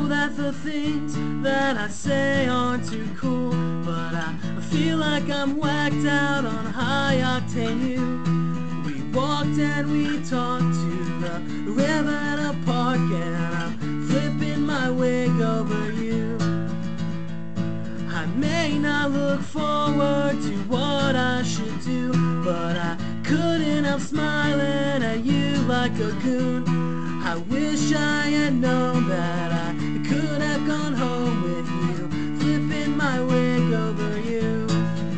know that the things that I say aren't too cool, but I feel like I'm whacked out on high-octane you. We walked and we talked to the river at a park, and I'm flipping my wig over you. I may not look forward to what I should do, but I couldn't help smiling at you like a goon. I wish I had known that I could have gone home with you, flipping my wig over you.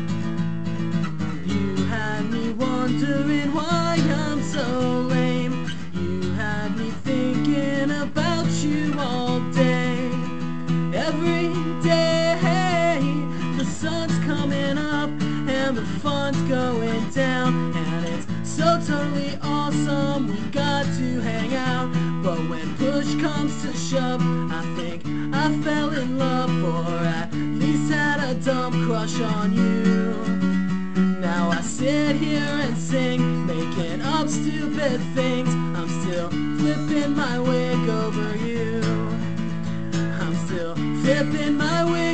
You had me wondering why I'm so lame. You had me thinking about you all day. Every day the sun's coming up and the fun's going down, and it's so totally awesome, we got to hang out. But when push comes to shove, I think I fell in love, or at least had a dumb crush on you. Now I sit here and sing, making up stupid things. I'm still flipping my wig over you. I'm still flipping my wig